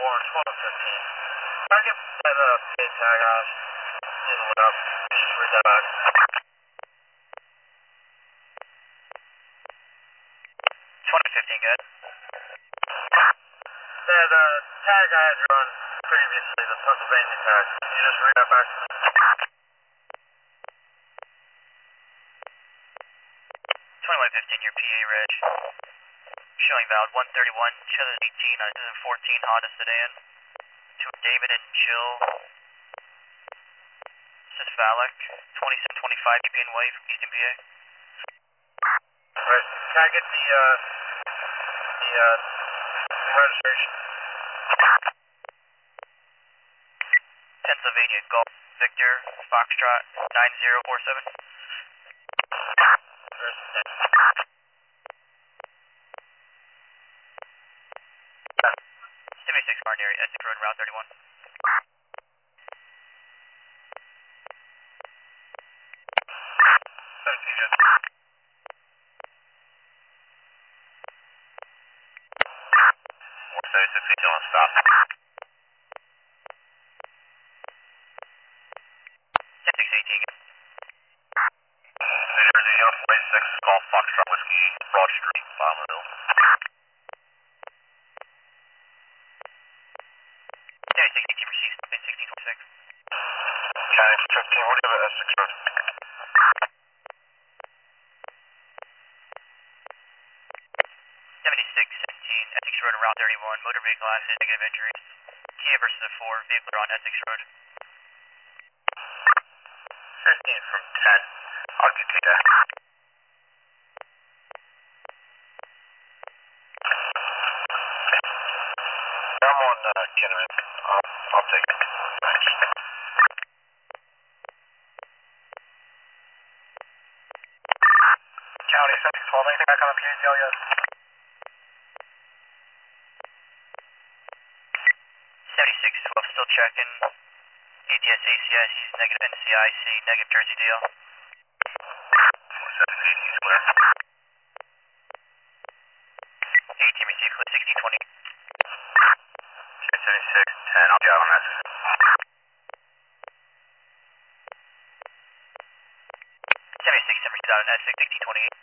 and 1215. Try to get that pay tag out. Need to look up. Just read that out. 2015, good. The tag I had run previously, the Pennsylvania tag. Can you just read that back? 2115, your PA reg. Showing valid 131, 2018 on 2014 Honda sedan. To David and Jill. This is Valak, 2725 DP and Wave, Eastern PA. Alright, can I get the registration? Pennsylvania Golf Victor Foxtrot 9047. 76 Martin area, Essex Road, Route 31. Don't stop. 10618. New Jersey, 46 Golf Foxtrot Whiskey, Broad Street, Bottom Hill. 10618 received something 1626. County 15, what do you have at Essex Road? 7617 Essex Road, Route 31. Motor vehicle accident, negative injuries. Kia versus a 4, vehicle on Essex Road. 15 from 10. I'll get data. I'm on Kenneman. I'll take it. Thanks. County 712, anything back on the PATL yet? 7612 still checking. ATS ACS, negative NCIC, negative Jersey deal. 4780, clear. 18 received, clear 1620. 7610, I'll be out on that. 76 received out on S6 1628.